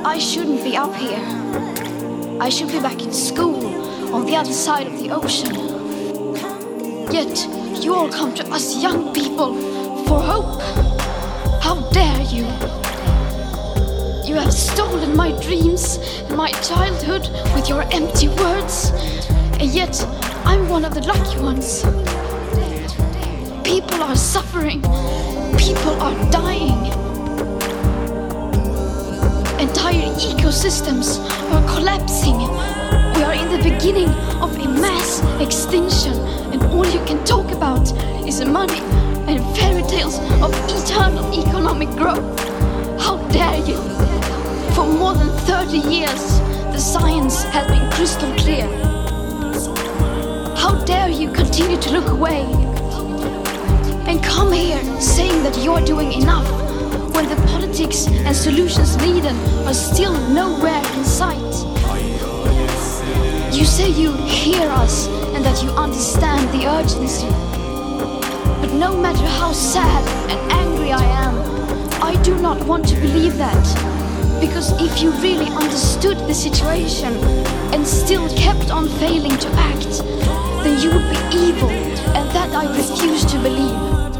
I shouldn't be up here. I should be back in school on the other side of the ocean. Yet you all come to us young people for hope. How dare you? You have stolen my dreams and my childhood with your empty words. And yet I'm one of the lucky ones. People are suffering. People are dying. Entire ecosystems are collapsing. We are in the beginning of a mass extinction, and all you can talk about is money and fairy tales of eternal economic growth. How dare you? For more than 30 years, the science has been crystal clear. How dare you continue to look away and come here saying that you're doing enough when the politics and solutions needed are still nowhere in sight. You say you hear us and that you understand the urgency. But no matter how sad and angry I am, I do not want to believe that. Because if you really understood the situation and still kept on failing to act, then you would be evil, and that I refuse to believe.